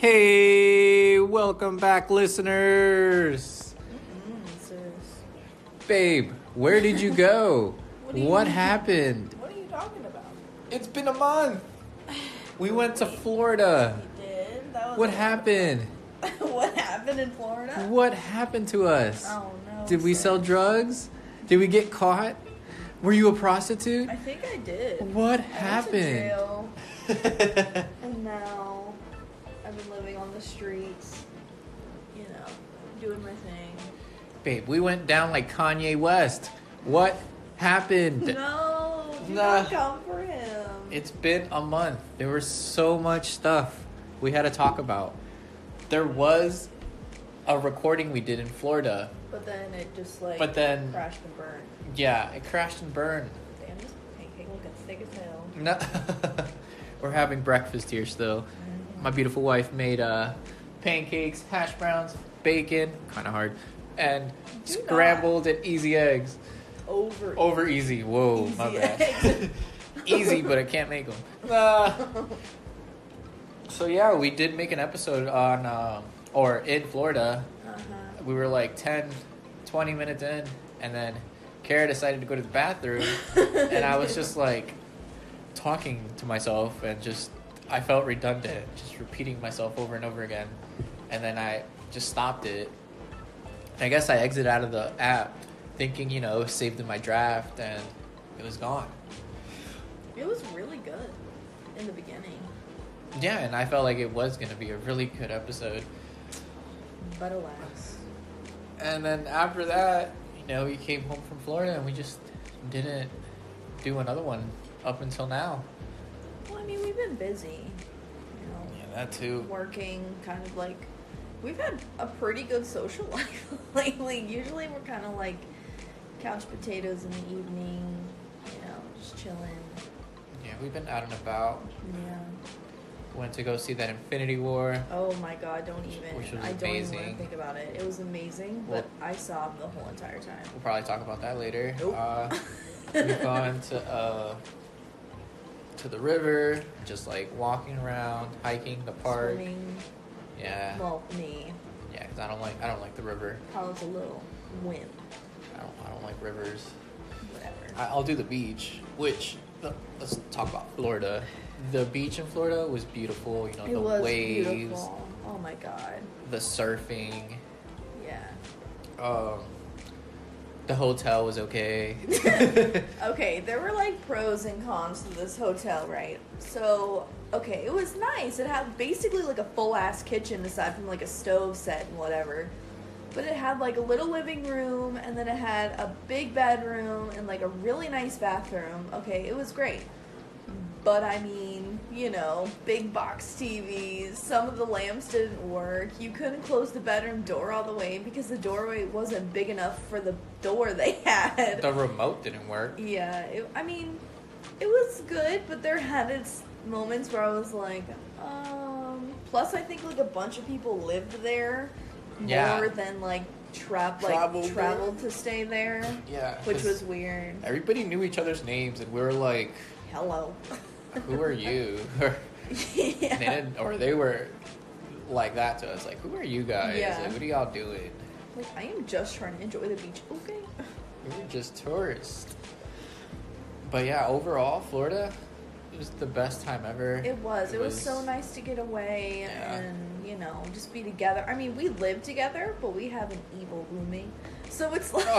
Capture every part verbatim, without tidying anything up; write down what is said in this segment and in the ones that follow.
Hey, welcome back, listeners. Mm-mm, Babe, where did you go? What do you what mean? happened? What are you talking about? It's been a month. We went to Florida. You did? That was What a- happened? What happened in Florida? What happened to us? Oh no. Did we sell drugs? Did we get caught? Were you a prostitute? I think I did. What I went to happened? jail, and now I've been living on the streets. You know, doing my thing. Babe, we went down like Kanye West. What happened? No, do Nah. not come for him. It's been a month. There was so much stuff we had to talk about. There was a recording we did in Florida. But then it just like But then- crashed and burned. Yeah, it crashed and burned. Damn, this pancake looking thick as hell. No. We're having breakfast here still. My beautiful wife made uh, pancakes, hash browns, bacon, kind of hard, and Do scrambled and easy eggs. Over. Over easy. Whoa, my Easy bad. eggs. Easy, but I can't make them. Uh, so yeah, we did make an episode on, um, or in Florida. Uh-huh. We were like ten, twenty minutes in, and then Kara decided to go to the bathroom, and I was just like talking to myself, and just I felt redundant, just repeating myself over and over again, and then I just stopped it. And I guess I exited out of the app, thinking you know it was saved in my draft, and it was gone. It was really good in the beginning, Yeah, and I felt like it was going to be a really good episode. but alas. And then after that, you know, we came home from Florida and we just didn't do another one up until now. Well, I mean, we've been busy, you know, Yeah, that too. working, kind of like, we've had a pretty good social life lately. Usually we're kind of like couch potatoes in the evening, you know, just chilling. Yeah, we've been out and about. Yeah. Went to go see that Infinity War. Oh my god, don't even. Which was I don't even want amazing. to think about it. It was amazing, Well- but I sobbed the whole entire time. We'll probably talk about that later. Nope. Uh, we've gone to uh, to the river, just like walking around, hiking the park. Swimming. Yeah, Well, me. yeah, because I don't like I don't like the river. I was a little wimp. I don't I don't like rivers. Whatever. I, I'll do the beach, which the, let's talk about Florida. The beach in Florida was beautiful. You know, It the was waves, beautiful. Oh my god. the surfing. Yeah. Um, the hotel was okay. Okay, there were like pros and cons to this hotel, right? So, okay, it was nice. It had basically like a full ass kitchen aside from like a stove set and whatever. But it had like a little living room and then it had a big bedroom and like a really nice bathroom. Okay, it was great. But I mean, you know, big box T Vs, some of the lamps didn't work. You couldn't close the bedroom door all the way because the doorway wasn't big enough for the door they had. The remote didn't work. Yeah, it, I mean, it was good, but there had its moments where I was like, um. Plus, I think like a bunch of people lived there more Yeah. than like trap like Traveled traveled, there. to stay there, Yeah, which 'cause was weird. everybody knew each other's names, and we were like, Hello. "Who are you?" Or they Yeah. didn't, or they were like that to us, like, "Who are you guys? Yeah. Like, what are y'all doing?" Like, I am just trying to enjoy the beach. Okay. We were just tourists. But yeah, overall, Florida it was the best time ever. It was. It, was, so nice to get away Yeah. and, you know, just be together. I mean, we live together, but we have an evil roommate. So it's like...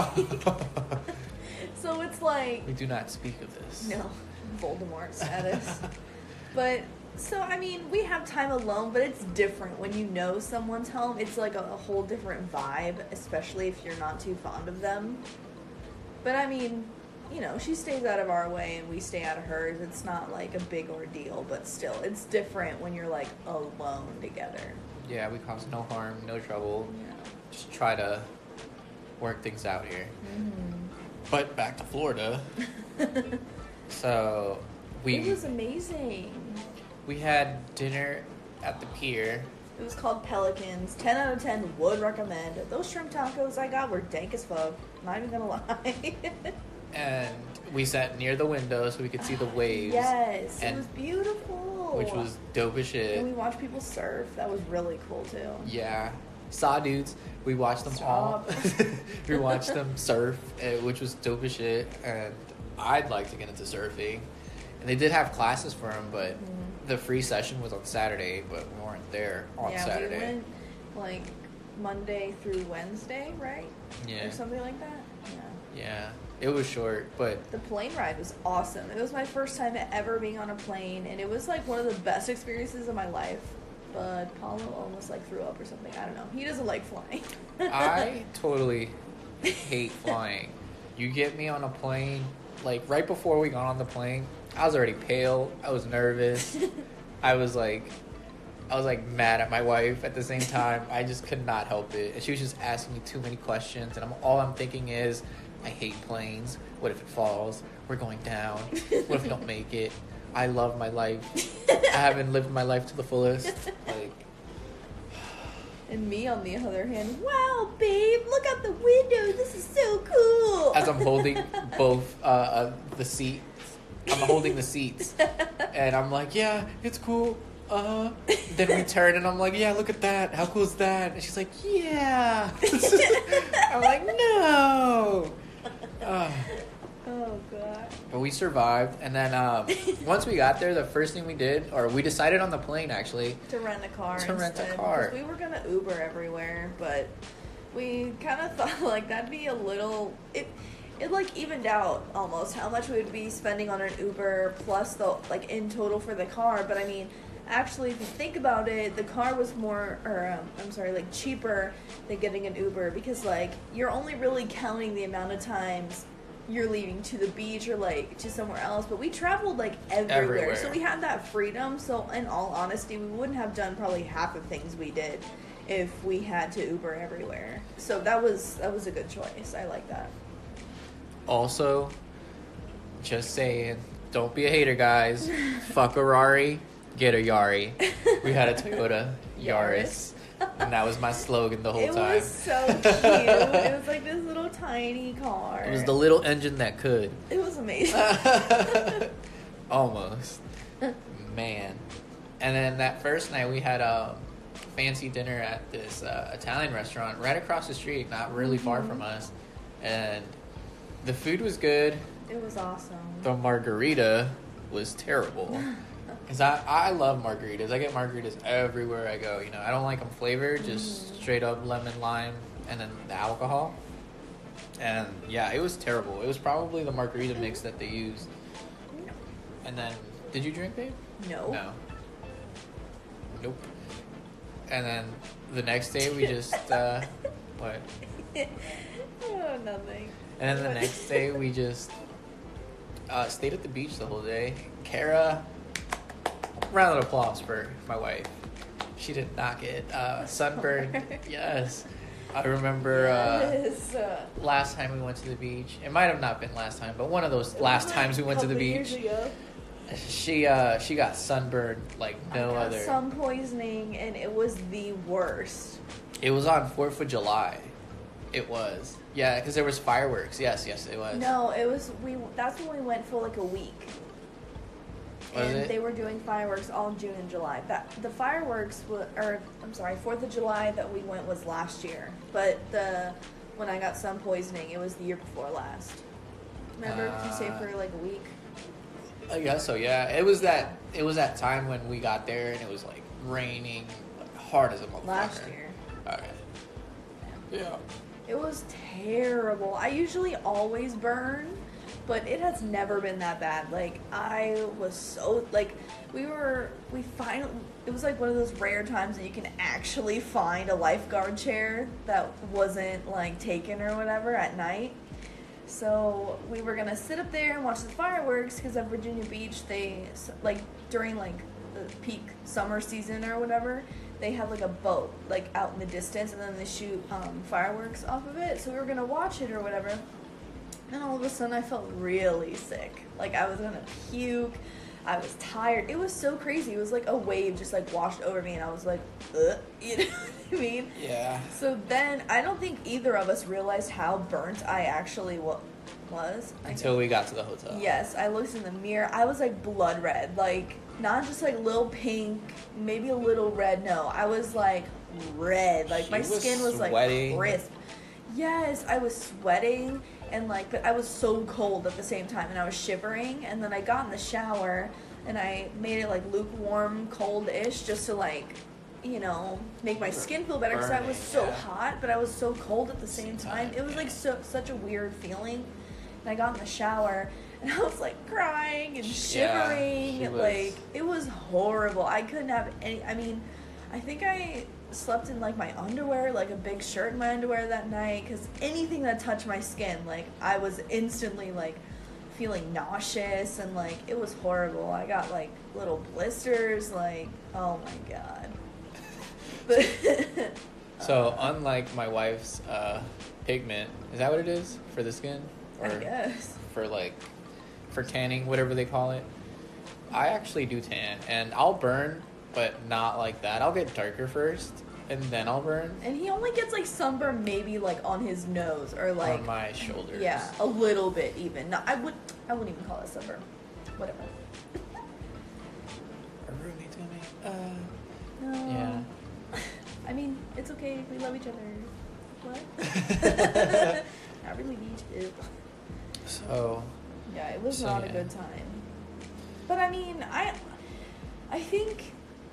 so it's like... We do not speak of this. No. Voldemort status. But... So, I mean, we have time alone, but it's different when you know someone's home. It's like a, a whole different vibe, especially if you're not too fond of them. But, I mean, you know, she stays out of our way and we stay out of hers. It's not like a big ordeal, but still, it's different when you're like alone together. Yeah, we cause no harm, no trouble. Yeah. Just try to work things out here. Mm-hmm. But back to Florida. So we It was amazing. we had dinner at the pier. It was called Pelicans. ten out of ten would recommend. Those shrimp tacos I got were dank as fuck. Not even gonna lie. And we sat near the window so we could see the waves. Yes, And it was beautiful. know. which was dope as shit. And we watched people surf. That was really cool too. Yeah. Saw dudes. We watched them all. Stop. We watched them surf, uh, which was dope as shit. And I'd like to get into surfing. And they did have classes for them, but Mhm. the free session was on Saturday, but we weren't there on yeah, Saturday. we went like Monday through Wednesday, right? Yeah. Or something like that. Yeah. Yeah. It was short, but The plane ride was awesome. It was my first time ever being on a plane, and it was like one of the best experiences of my life. But Paulo almost like threw up or something. I don't know. He doesn't like flying. I totally hate flying. You get me on a plane, like right before we got on the plane, I was already pale. I was nervous. I was like, I was like mad at my wife at the same time. I just could not help it. And she was just asking me too many questions. And I'm all I'm thinking is, I hate planes. What if it falls? We're going down. What if we don't make it? I love my life. I haven't lived my life to the fullest. Like, And me, on the other hand, wow, babe, look out the window. This is so cool. as I'm holding both uh, uh, the seats, I'm holding the seats, and I'm like, yeah, it's cool. Uh, then we turn, and I'm like, yeah, look at that. How cool is that? And she's like, yeah. I'm like, no. Uh, Oh, God. but we survived, and then um, once we got there, the first thing we did, or we decided on the plane actually. To rent a car To rent a instead, car. because we were going to Uber everywhere, but we kind of thought, like, that'd be a little... It, it, like, evened out almost how much we would be spending on an Uber plus, the like, in total for the car. But, I mean, actually, if you think about it, the car was more... Or, um, I'm sorry, like, cheaper than getting an Uber because, like, you're only really counting the amount of times you're leaving to the beach or like to somewhere else, but we traveled like everywhere, Everywhere. so we had that freedom. So in all honesty, we wouldn't have done probably half the things we did if we had to Uber everywhere. So that was that was a good choice. I like that. Also, just saying, don't be a hater, guys. Fuck a Rari, get a Yari. We had a Toyota Yaris, and that was my slogan the whole It time. was so cute. It was like this little tiny car. It was the little engine that could. It was amazing. Almost. Man. And then that first night we had a fancy dinner at this uh, Italian restaurant right across the street, not really far from us. And the food was good. It was awesome. The margarita was terrible. Because I, I love margaritas. I get margaritas everywhere I go. You know, I don't like them flavored, just Mm-hmm. straight up lemon, lime, and then the alcohol. And yeah, it was terrible. It was probably the margarita mix that they used. And then, did you drink, babe? No. No. Nope. And then the next day we just, uh, what? Oh, nothing. And then the next day we just uh, stayed at the beach the whole day. Kara, round of applause for my wife. She did not get uh, sunburned. Yes. I remember uh, Yes. uh, last time we went to the beach. It might have not been last time, but one of those last times we went to the couple years beach. ago. She uh, she got sunburned like no I got other. sun poisoning, and it was the worst. It was on fourth of July. It was. Yeah, because there was fireworks. Yes, yes, it was. No, it was we. That's when we went for like a week, Was and it? they were doing fireworks all June and July. That the fireworks were, or I'm sorry, Fourth of July that we went was last year, but the when I got sun poisoning, it was the year before last. Remember, did you stay Uh, for like a week? I guess so. Yeah, it was that. It was that time when we got there and it was like raining hard as a motherfucker. Last year. Okay. Yeah. It was terrible. I usually always burn, but it has never been that bad. Like, I was so, like, we were, we finally, it was like one of those rare times that you can actually find a lifeguard chair that wasn't, like, taken or whatever at night. So we were gonna sit up there and watch the fireworks because at Virginia Beach, they, like, during, like, the peak summer season or whatever, they had like a boat like out in the distance, and then they shoot um, fireworks off of it. So we were gonna watch it or whatever. And all of a sudden, I felt really sick. Like I was gonna puke. I was tired. It was so crazy. It was like a wave just like washed over me, and I was like, ugh, you know what I mean? Yeah. So then I don't think either of us realized how burnt I actually wa- was. I Until we got to the hotel. Yes, I looked in the mirror. I was like blood red. Like not just like little pink, maybe a little red. No, I was like red. Like She my was skin was like sweating. crisp. Yes, I was sweating and like, but I was so cold at the same time, and I was shivering. And then I got in the shower and I made it like lukewarm, cold-ish, just to like, you know, make my skin feel better because I was so Burning, yeah. hot, but I was so cold at the same Same time. time, It was yeah. like so such a weird feeling. And I got in the shower and I was like crying and Yeah, shivering. she was- Like it was horrible. I couldn't have any. I mean, I think I slept in like my underwear, like a big shirt in my underwear that night, because anything that touched my skin, like I was instantly like feeling nauseous, and like it was horrible. I got like little blisters. Like, oh my god. But So unlike my wife's uh, pigment, is that what it is for the skin, I guess. for like for tanning, whatever they call it? I actually do tan, and I'll burn, but not like that. I'll get darker first, and then I'll burn And he only gets like sunburn maybe like on his nose or like on my shoulders. yeah, a little bit even. No, I would I wouldn't even call it sunburn. Whatever. Our roommate's gonna make. Uh, No. yeah. I mean, it's okay. We love each other. What? I really need to. So Yeah, it was So, not a yeah. good time. But I mean, I, I think,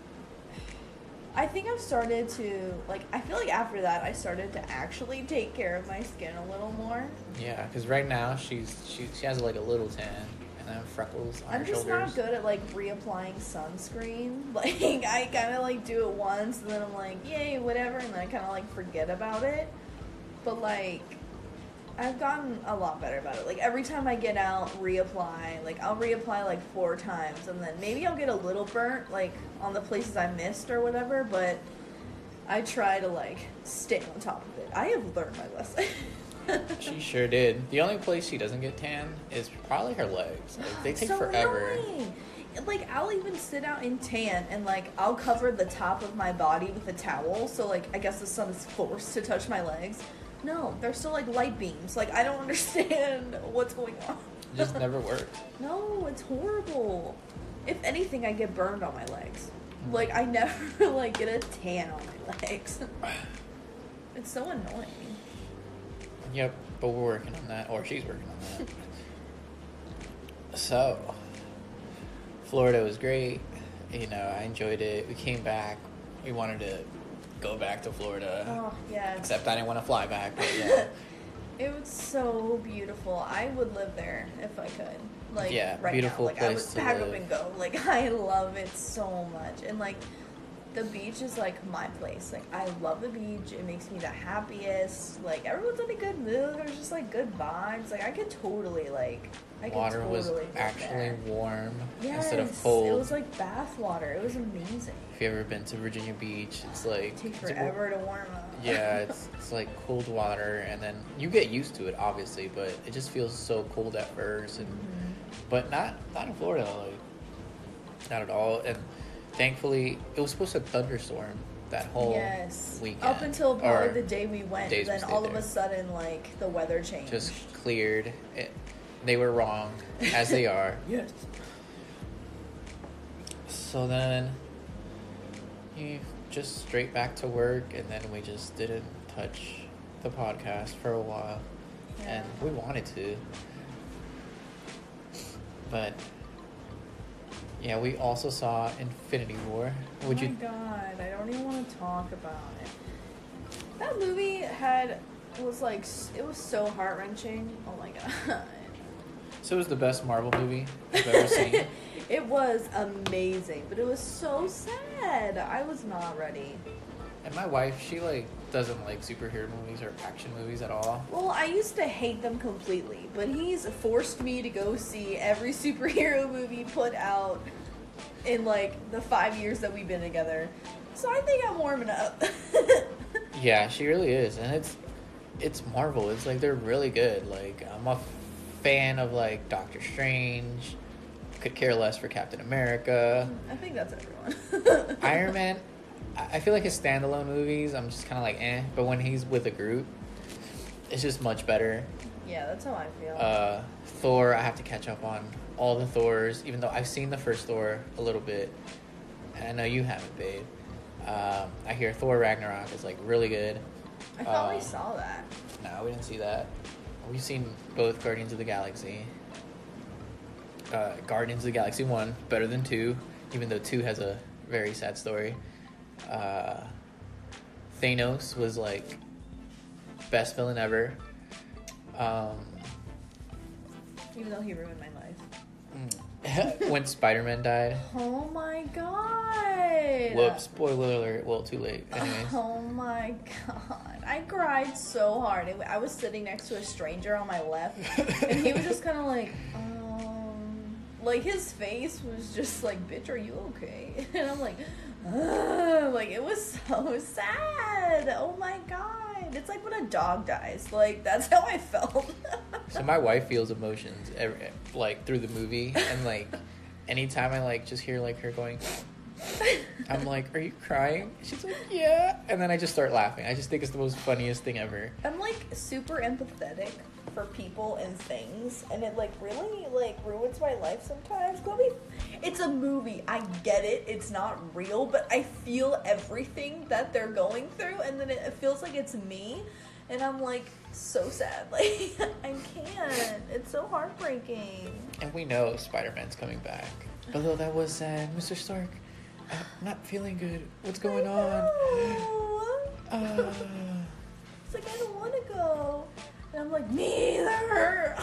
I think I've started to like. I feel like after that, I started to actually take care of my skin a little more. yeah, because right now she's she she has like a little tan and then freckles on I'm her just shoulders. not good at like reapplying sunscreen. Like I kind of like do it once, and then I'm like, yay, whatever, and then I kind of like forget about it. But like, I've gotten a lot better about it. Like every time I get out, reapply. Like I'll reapply like four times, and then maybe I'll get a little burnt like on the places I missed or whatever. But I try to like stay on top of it. I have learned my lesson. She sure did. The only place she doesn't get tan is probably her legs. Like, they take so forever. annoying. Like I'll even sit out in tan and like I'll cover the top of my body with a towel, so like I guess the sun is forced to touch my legs. No, they're still like light beams. Like I don't understand what's going on. It just never worked. No, it's horrible. If anything, I get burned on my legs. Like I never like get a tan on my legs. It's so annoying. Yep, but we're working on that, or she's working on that. So, Florida was great. You know, I enjoyed it. We came back. We wanted to go back to Florida. Oh yeah. Except I didn't want to fly back, but yeah. It was so beautiful. I would live there if I could. Like Yeah, right beautiful now. Like place I to would pack live. up and go. Like I love it so much. And like the beach is like my place. Like I love the beach. It makes me the happiest. Like everyone's in a good mood. There's just like good vibes. Like I could totally like I could Water totally was live actually there. warm Yes, instead of cold. It was like bath water. It was amazing. If you ever been to Virginia Beach, it's like It takes it's- forever to warm up. Yeah, it's it's like cold water, and then you get used to it, obviously, but it just feels so cold at first, and Mhm. but not not in Florida, like not at all. And thankfully, it was supposed to thunderstorm that whole Yes. weekend. Up until probably Or the day we went, days we then stayed all of there. a sudden, like the weather changed. just cleared. It, they were wrong, as they are. yes. So then, you just straight back to work, and then we just didn't touch the podcast for a while, Yeah. and we wanted to, but yeah, we also saw Infinity War. Would oh you? my god, I don't even want to talk about it. That movie had was like s- it was so heart wrenching. Oh my god. So it was the best Marvel movie I've ever seen. It was amazing, but it was so sad. I was not ready. And my wife, she like doesn't like superhero movies or action movies at all. Well, I used to hate them completely, but he's forced me to go see every superhero movie put out in like the five years that we've been together. So I think I'm warming up. Yeah, she really is, and it's it's Marvel. It's like they're really good. Like I'm a fan of like Doctor Strange. Could care less for Captain America. I think that's everyone. Iron Man. I I feel like his standalone movies, I'm just kind of like eh. But when he's with a group, it's just much better. Yeah, that's how I feel. Uh, Thor, I have to catch up on all the Thors, even though I've seen the first Thor a little bit. And I know you haven't, babe. Um, I hear Thor Ragnarok is like really good. I thought uh, we saw that. No, we didn't see that. We've seen both Guardians of the Galaxy. Uh, Guardians of the Galaxy one, better than two, even though two has a very sad story. Uh, Thanos was like best villain ever. Um, Even though he ruined my life. when Spider-Man died. Oh my god. Whoops, spoiler alert. Well, too late. Anyways. Oh my god. I cried so hard. It- I was sitting next to a stranger on my left, and he was just kind of like, um, like his face was just like, bitch, are you okay? And I'm like, ugh. Like, it was so sad. Oh my god. It's like when a dog dies. Like, that's how I felt. So my wife feels emotions every, like through the movie, and like anytime I like just hear like her going, I'm like, are you crying? She's like, yeah, and then I just start laughing. I just think it's the most funniest thing ever. I'm like super empathetic for people and things, and it like really like ruins my life sometimes. Chloe, it's a movie. I get it. It's not real, but I feel everything that they're going through, and then it, it feels like it's me, and I'm like so sad. Like I can't. It's so heartbreaking. And we know Spider-Man's coming back. Although that was sad, Mister Stark. I'm not feeling good. What's going I on? know. Uh, It's like I don't want to go. And I'm like, me either.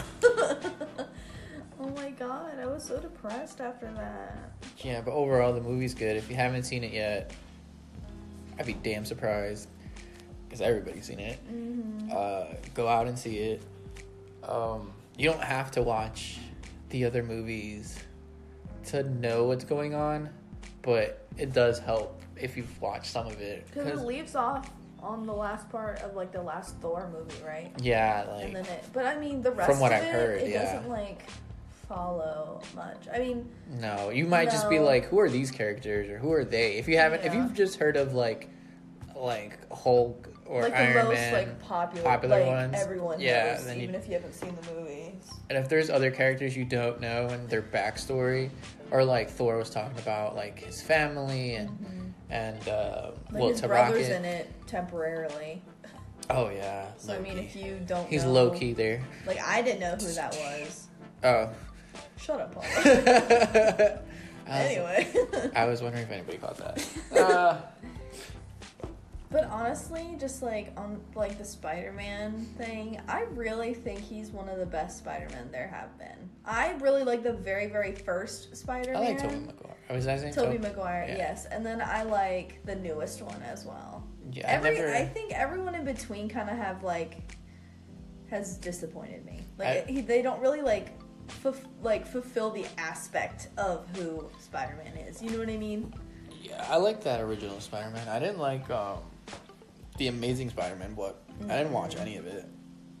Oh my god, I was so depressed after that. yeah, but overall the movie's good. If you haven't seen it yet, I'd be damn surprised because everybody's seen it. Mm-hmm. Uh, go out and see it. Um, you don't have to watch the other movies to know what's going on, but it does help if you've watched some of it. Because it leaves off on the last part of like the last Thor movie, right? Yeah, like And then it, but I mean the rest from what of I've it, heard, it yeah. doesn't like follow much. I mean, no, you might just be No. like, who are these characters or who are they? If you haven't, if Yeah. you've just heard of like, like Hulk or like Iron the most Man, like popular, popular like ones, everyone yeah, knows, then even you- if you haven't seen the movies. and if there's other characters you don't know and their backstory, or like Thor was talking about, like his family and Mm-hmm. and uh, Like well, his to brother's Rocket. in it temporarily. Oh yeah, So I mean, Loki. if you don't, He's know, low key there. Like I didn't know who that was. Oh. Shut up, Paul. I was, Anyway. I was wondering if anybody caught that. Uh, But honestly, just like on like the Spider-Man thing, I really think he's one of the best Spider-Men there have been. I really like the very, very first I Spider-Man. like Tobey Maguire. Oh, was that his name? Tobey Tob- Maguire, Yeah. yes. And then I like the newest one as well. Yeah, I Every never. I think everyone in between kind of have like has disappointed me. Like I- it, he, they don't really like fulf- like fulfill the aspect of who Spider-Man is. You know what I mean? Yeah, I like that original Spider-Man. I didn't like um, the Amazing Spider-Man, but I didn't watch any of it.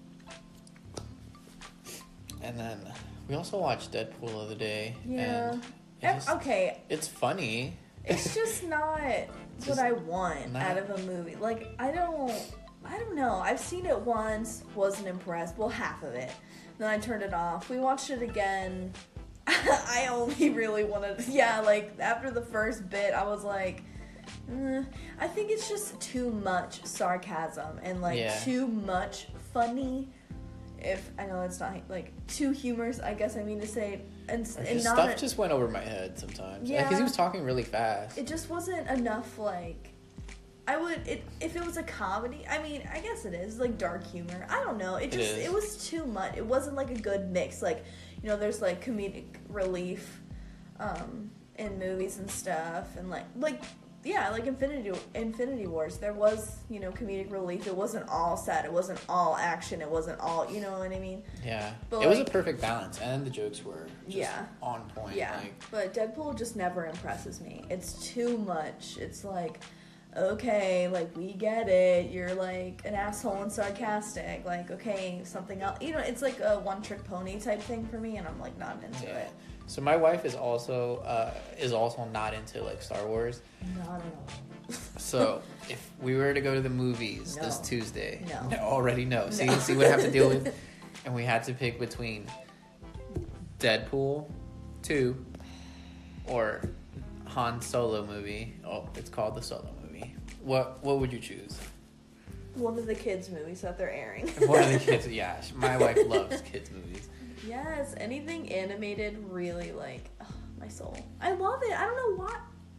And then we also watched Deadpool the other day. Yeah. And it Ev- just- okay, it's funny. it's just not Just what I want not- out of a movie. Like I don't, I don't know. I've seen it once, wasn't impressed. Well, half of it. Then I turned it off. We watched it again. I only really wanted, yeah. Like after the first bit, I was like, eh, I think it's just too much sarcasm and like Yeah. too much funny. If I know it's not like too humorous, I guess I mean to say, and, Or and just not. stuff a- just went over my head sometimes. Yeah. Because he was talking really fast. it just wasn't enough like I would it if it was a comedy. I mean, I guess it is like dark humor. I don't know. It It just is. it, was too much. It wasn't like a good mix. Like, you know, there's like comedic relief um in movies and stuff and like like yeah, like Infinity Infinity Wars. There was, you know, comedic relief. It wasn't all sad. It wasn't all action. It wasn't all, you know what I mean? Yeah. But it was a like- perfect balance, and the jokes were just Yeah. on point. Yeah, Like, but Deadpool just never impresses me. It's too much. It's like, okay, like we get it. You're like an asshole and sarcastic. Like, okay, something else. You know, it's like a one-trick pony type thing for me, and I'm like not into yeah. it. So my wife is also uh, is also not into like Star Wars. Not at all. So if we were to go to the movies this No. Tuesday, No. already no. See, No. see what I have to deal with. and we had to pick between Deadpool two or Han Solo movie. Oh, it's called the Solo movie. What what would you choose? One of the kids' movies that they're airing. One of the kids. Yeah, my wife loves kids movies. Yes, anything animated really like ugh, my soul. I love it. I don't know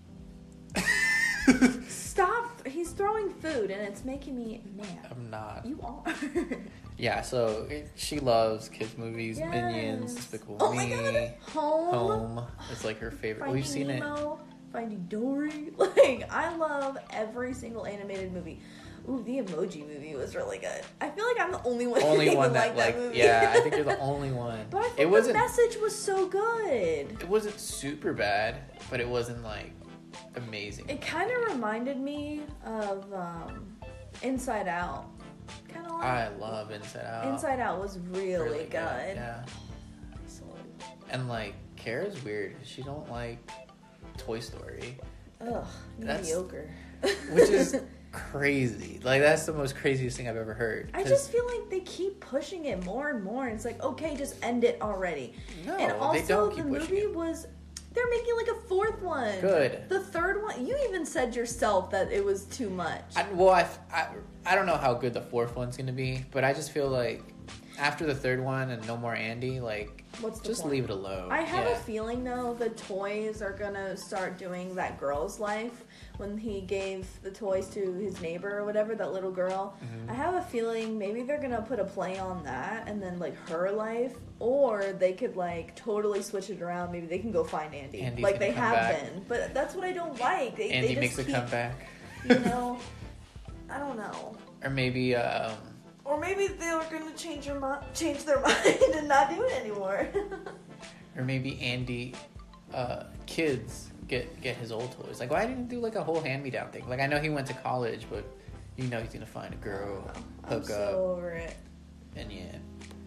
why. Stop! He's throwing food and it's making me mad. I'm not. You are. Yeah, so it, she loves kids movies, Yes. Minions, Despicable Oh Me, my God, Home. Home. It's like her favorite. Finding We've seen Nemo, Finding Dory. Like, I love every single animated movie. Ooh, the Emoji movie was really good. I feel like I'm the only one. it. Only who one that liked like, that movie. yeah, I think you're the only one. But I think it the wasn't. message was so good. It wasn't super bad, but it wasn't like amazing. It kind of reminded me of um, Inside Out. Kind of like I love Inside Out. Inside Out was really, Really good. Yeah, So, and like Kara's weird. She don't like Toy Story, ugh, That's- mediocre. which is crazy. Like that's the most craziest thing I've ever heard. I 'Cause- just feel like they keep pushing it more and more. And it's like, okay, just end it already. no, and also, they don't the keep pushing movie it. was. They're making like a fourth one. Good. The third one, you even said yourself that it was too much. I, well, I, I, I don't know how good the fourth one's gonna be, but I just feel like after the third one and no more Andy, like What's the just point? leave it alone. I have yeah. a feeling though the toys are gonna start doing that girl's life when he gave the toys to his neighbor or whatever, that little girl. Mhm. I have a feeling maybe they're gonna put a play on that and then like her life, or they could like totally switch it around. Maybe they can go find Andy, Andy's like gonna they come have back. been. But that's what I don't like. They, Andy they makes just a keep, comeback, You know, I don't know. or maybe um, Or maybe they were gonna change their mind, change their mind and not do it anymore. or maybe Andy, uh, kids get get his old toys. Like, why didn't he do like a whole hand me down thing? Like, I know he went to college, but you know he's gonna find a girl, I'm hook so up, over it. and yeah.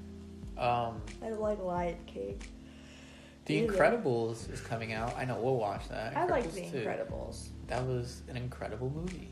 Um, I like Lion King. The Either. Incredibles is coming out. I know we'll watch that. I like The two. Incredibles. That was an incredible movie.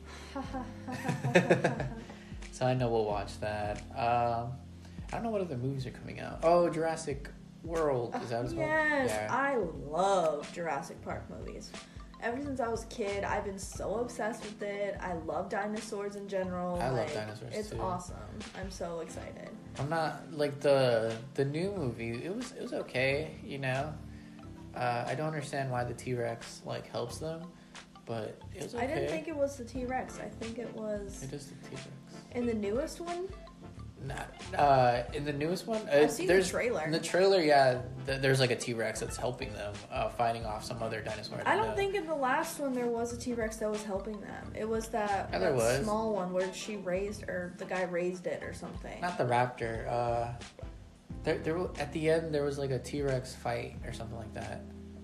So I know we'll watch that. Um, I don't know what other movies are coming out. Oh, Jurassic World. Is that what it's called? Yes, Yeah. I love Jurassic Park movies. Ever since I was a kid, I've been so obsessed with it. I love dinosaurs in general. I love like, dinosaurs, It's too. awesome. I'm so excited. I'm not like the the new movie. It was it was okay, you know. Uh, I don't understand why the T-Rex like helps them, but it was okay. I didn't think it was the T-Rex. I think it was It is the T-Rex. in the newest one. Not uh, in the newest one. Uh, I've seen the there's, trailer. In the trailer, yeah, th- there's like a T-Rex that's helping them, uh, fighting off some other dinosaur. I don't know. think in the last one there was a T-Rex that was helping them. It was that, Yeah, there that was. small one where she raised, or the guy raised it or something. Not the raptor. Uh, there, there wa- at the end there was like a T-Rex fight or something like that.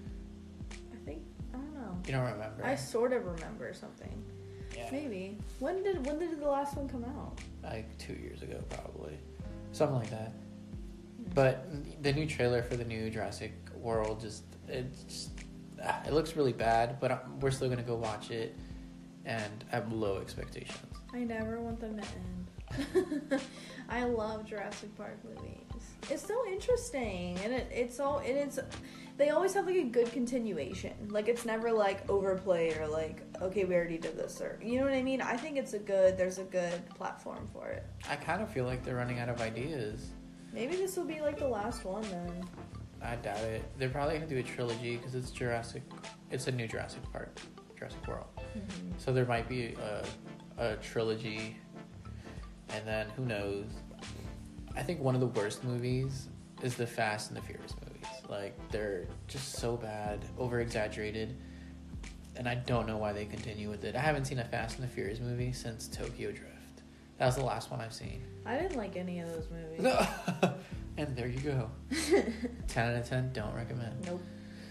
I think, I don't know. You don't remember? I sort of remember something. yeah, Maybe. When did when did the last one come out? like two years ago, probably, something like that. But the new trailer for the new Jurassic World just it's just, ah, it looks really bad, but I'm, we're still gonna go watch it, and I have low expectations. I never want them to end. I love Jurassic Park movies. It's so interesting, and it, it's all it is. They always have like a good continuation. Like it's never like overplayed or like okay we already did this or you know what I mean. I think it's a good. There's a good platform for it. I kind of feel like they're running out of ideas. Maybe this will be like the last one then. I doubt it. They're probably gonna do a trilogy because it's Jurassic. It's a new Jurassic Park, Jurassic World. Mm-hmm. So there might be a, a trilogy, and then who knows? I think one of the worst movies is the Fast and the Furious movies. Like they're just so bad, over exaggerated, and I don't know why they continue with it. I haven't seen a Fast and the Furious movie since Tokyo Drift. That was the last one I've seen. I didn't like any of those movies. And there you go. ten out of ten, don't recommend. Nope.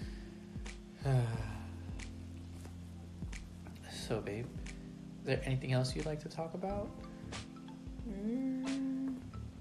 So, babe, is there anything else you'd like to talk about? Mm,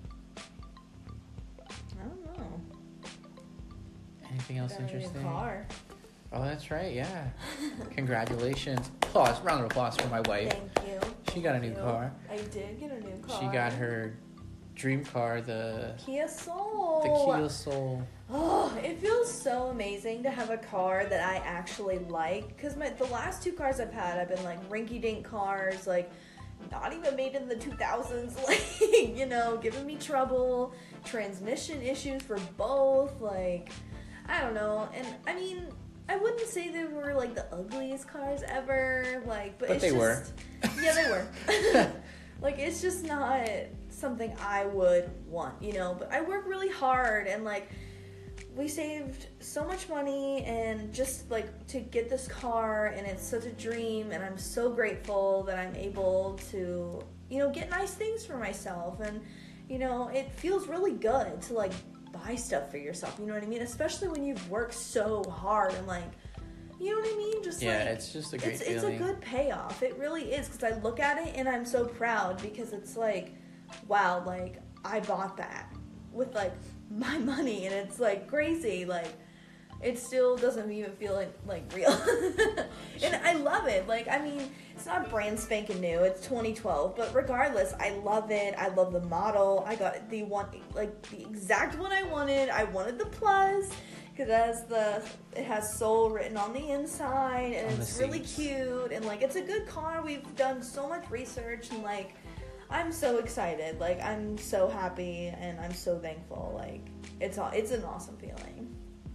I don't know. Anything else Got a new interesting? car. Oh, that's right, yeah. Congratulations. Applause, round of applause for my wife. Thank you. She got a Thank new you. car. I did get a new car. She got her dream car, the Kia Soul. the Kia Soul. Oh, it feels so amazing to have a car that I actually like. Because my the last two cars I've had, I've been like rinky-dink cars, like not even made in the two thousands, like, you know, giving me trouble, transmission issues for both, like, I don't know. And I mean, I wouldn't say they were like the ugliest cars ever, like, but, But it's they just, were. Yeah, they were. Like, it's just not something I would want, you know, but I work really hard, and like, we saved so much money and just like to get this car, and it's such a dream, and I'm so grateful that I'm able to, you know, get nice things for myself. And you know, it feels really good to like buy stuff for yourself, you know what I mean, especially when you've worked so hard, and like, you know what I mean, just yeah, like, it's just a great it's, feeling. it's a good payoff. It really is, because I look at it and I'm so proud, because it's like, wow, like I bought that with like my money, and it's like crazy, like it still doesn't even feel like, like real. And I love it. Like, I mean, it's not brand spanking new, it's twenty twelve, but regardless, I love it. I love the model. I got the one, like the exact one I wanted. I wanted the Plus, because it has the it has Soul written on the inside, and On it's the really seats. cute, and like it's a good car. We've done so much research, and like I'm so excited. Like, I'm so happy, and I'm so thankful. Like, it's all, it's an awesome feeling.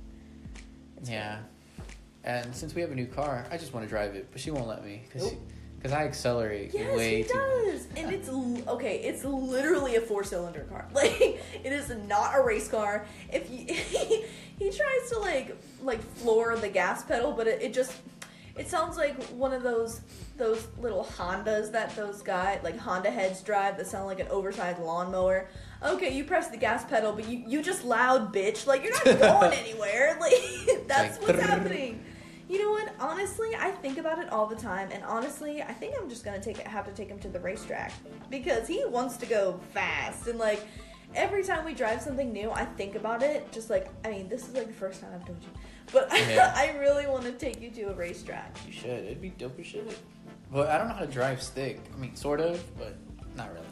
It's Yeah. And since we have a new car, I just want to drive it, but she won't let me because Nope. because I accelerate Yes, way he too does. much. And it's l- okay. It's literally a four-cylinder car. Like, it is not a race car. If you, he, he tries to like like floor the gas pedal, but it, it just it sounds like one of those those little Hondas that those guys like Honda heads drive that sound like an oversized lawnmower. Okay, you press the gas pedal, but you you just loud, bitch. Like, you're not going anywhere. Like, that's Like, what's brrr. happening. You know what? Honestly, I think about it all the time, and honestly, I think I'm just gonna take it, have to take him to the racetrack, because he wants to go fast, and like every time we drive something new, I think about it. Just like, I mean, this is like the first time I've told you, but Yeah. I really want to take you to a racetrack. You should. It'd be dope as shit. But I don't know how to drive stick. I mean, sort of, but not really.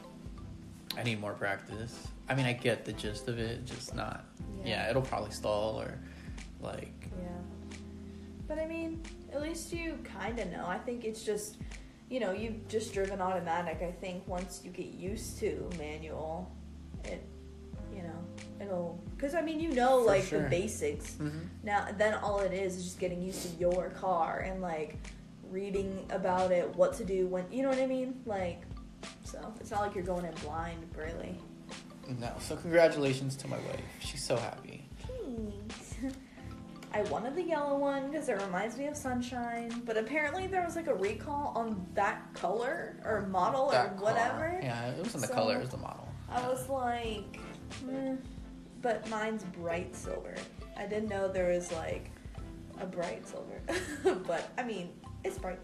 I need more practice. I mean, I get the gist of it, just not. Yeah. Yeah, it'll probably stall or like. Yeah. But I mean, at least you kind of know. I think it's just, you know, you've just driven automatic. I think once you get used to manual, it, you know, it'll, because I mean, you know, For like sure. the basics. Mm-hmm. Now, then all it is is just getting used to your car and like reading about it, what to do when, you know what I mean? Like, so it's not like you're going in blind, really. No, so congratulations to my wife. She's so happy. Thanks. I wanted the yellow one because it reminds me of Sunshine, but apparently there was like a recall on that color or model That or car. whatever. Yeah, it wasn't the So, color, it was the model. I was like, hmm. But mine's bright silver. I didn't know there was like a bright silver. But I mean, it's bright.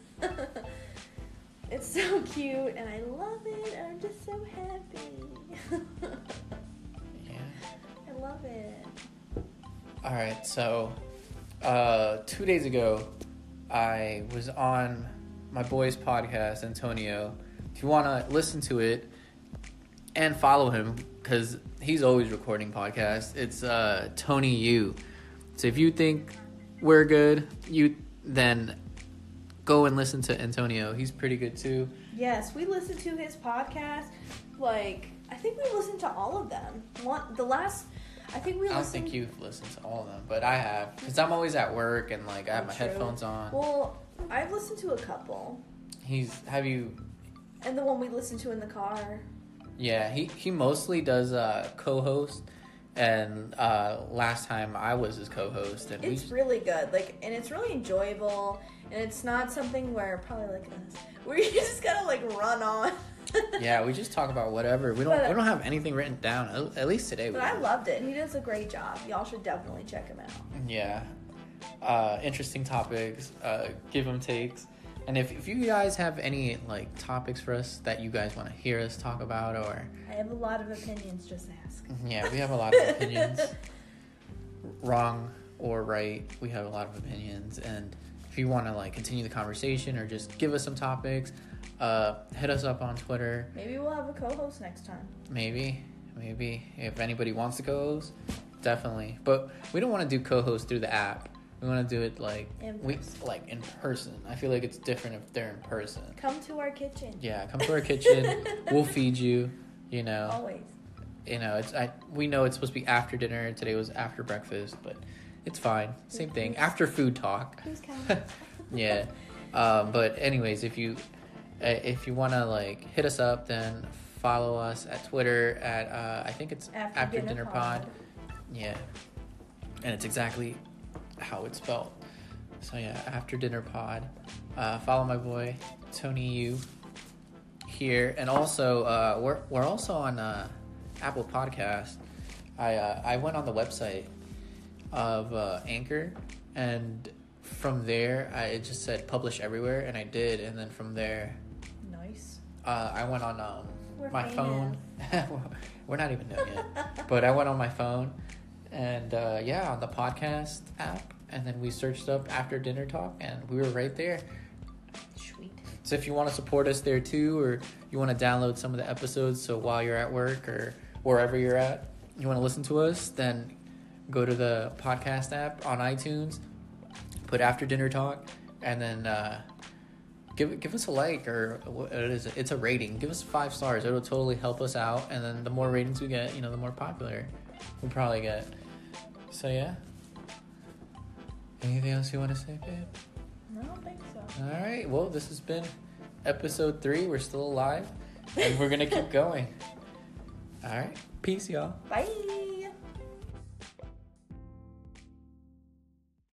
It's so cute and I love it and I'm just so happy. Yeah. I love it. All right, so uh, two days ago, I was on my boy's podcast, Antonio. If you want to listen to it and follow him, because he's always recording podcasts, it's uh, Tony U. So if you think we're good, you then go and listen to Antonio. He's pretty good too. Yes, we listened to his podcast. Like, I think we listened to all of them. One, the last, I think we I don't listened. think you've listened to all of them, but I have, because I'm always at work and like I have my True. headphones on. Well, I've listened to a couple, He's have you? and the one we listened to in the car. Yeah, he, he mostly does uh, co-host, and uh, last time I was his co-host, and we It's just, really good, like, and it's really enjoyable, and it's not something where probably like us, where you just gotta like run on. yeah, we just talk about whatever. We don't But- we don't have anything written down. At, at least today. But we I don't. loved it. He does a great job. Y'all should definitely check him out. Yeah, uh, interesting topics. Uh, give him takes, and if if you guys have any like topics for us that you guys want to hear us talk about, or I have a lot of opinions. Just ask. yeah, we have a lot of opinions. Wrong or right, we have a lot of opinions, and if you want to like continue the conversation or just give us some topics, Uh, hit us up on Twitter. Maybe we'll have a co-host next time. Maybe, maybe if anybody wants to co-host, definitely. But we don't want to do co-host through the app. We want to do it like In we person. like in person. I feel like it's different if they're in person. Come to our kitchen. Yeah, come to our kitchen. We'll feed you. You know. Always. You know, it's I. We know it's supposed to be after dinner. Today was after breakfast, but it's fine. Same thing. After food talk. Who's counting? Yeah. Um, but anyways, if you uh, if you want to like hit us up, then follow us at Twitter at uh, I think it's After, After Dinner, Dinner Pod. Pod. Yeah. And it's exactly how it's spelled. So yeah, After Dinner Pod. Uh, follow my boy Tony Yu here, and also uh, we're we're also on uh, Apple Podcast. I uh, I went on the website of uh, Anchor, and from there I it just said publish everywhere, and I did, and then from there Nice. uh, I went on um, We're my famous. phone. We're not even known yet, but I went on my phone, and uh, yeah, on the podcast app, and then we searched up After Dinner Talk, and we were right there. Sweet. So if you want to support us there too, or you want to download some of the episodes, so while you're at work or wherever you're at, you want to listen to us, then go to the podcast app on iTunes, put After Dinner Talk, and then uh, give give us a like, or what is it? It's a rating. Give us five stars. It'll totally help us out, and then the more ratings we get, you know, the more popular we'll probably get. So yeah. Anything else you want to say, babe? No, I don't think so. All right. Well, this has been episode three. We're still alive, and we're gonna keep going. All right. Peace, y'all. Bye.